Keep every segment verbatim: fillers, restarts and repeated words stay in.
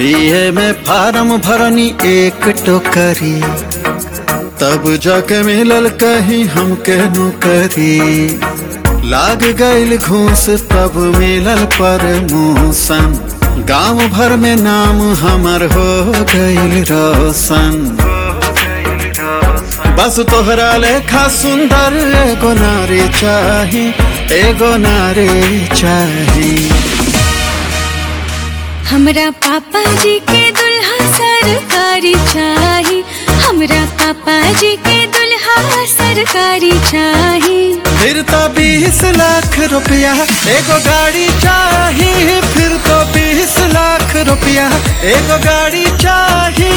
BA में form भरनी एक टोकरी, तब जाके मिलल कहीं हमके नौकरी। लाग गईल घूस तब मिलल प्रमोशन, गांव भर में नाम हमर हो गईल रोशन। बस तोहरा लेखा सुंदर एगो नारी चाही, एगो नारी चाही। हमरा पापा जी के दुल्हा सरकारी चाही, हमरा पापा जी के दुल्हा सरकारी चाही। फिर तो बीस लाख रुपया एगो गाड़ी चाही, फिर तो बीस लाख रुपया एगो गाड़ी चाही।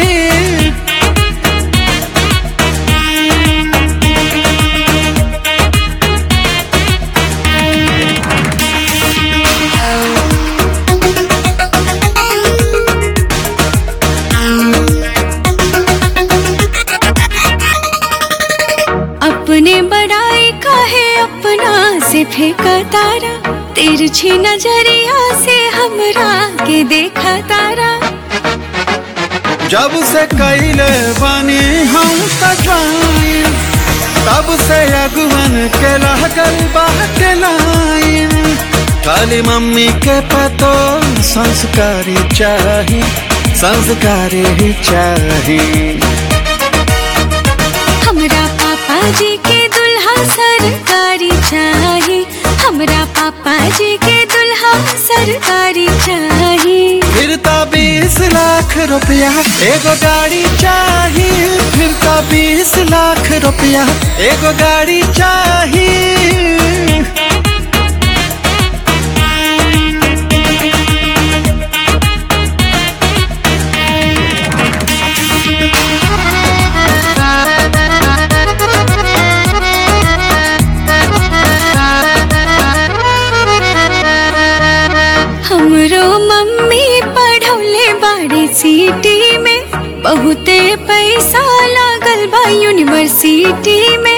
अपने बड़ाई काहे अपना से फेंका तारा, तिरछी नजरिया से हमरा के देखा तारा। जब से कैले बानी हम तजवाइन, तब से अगुवन के लागल बात लाइन। खाली मम्मी के पतो संस्कारी चाही, संस्कारी चाही। हमरा पापा जी के दुल्हा सरकारी चाही, हमरा पापा जी के दुल्हा सरकारी चाही। फिर तो बीस लाख रुपया एगो गाड़ी चाही, फिर तो बीस लाख रुपया एगो गाड़ी चाही। हमरो मम्मी पढ़ौले बाड़ी सिटी में, बहुते पैसा लागल बा यूनिवर्सिटी में।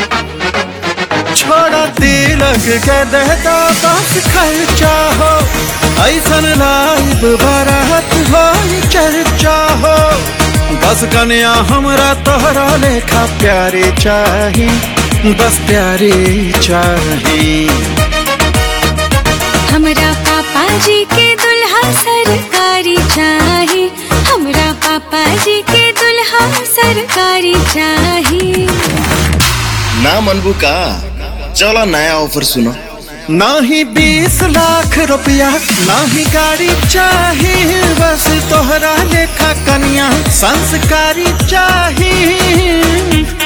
छोड़ा तिलक के देता बस खर्चा हो, ऐसन लाइफ बारात हो चर्चा हो। बस कन्या हमरा तोहरा लेखा प्यारे चाही, बस प्यारे चाही। हमरा पापा जी के दुल्हा सरकारी चाही, हमरा पापा जी के दुल्हा सरकारी चाही। ना मनबू का, चलो नया ऑफर सुनो। नाही बीस लाख रुपया नाही गाड़ी चाही, बस तोहरा लेखा कन्या संस्कारी चाही।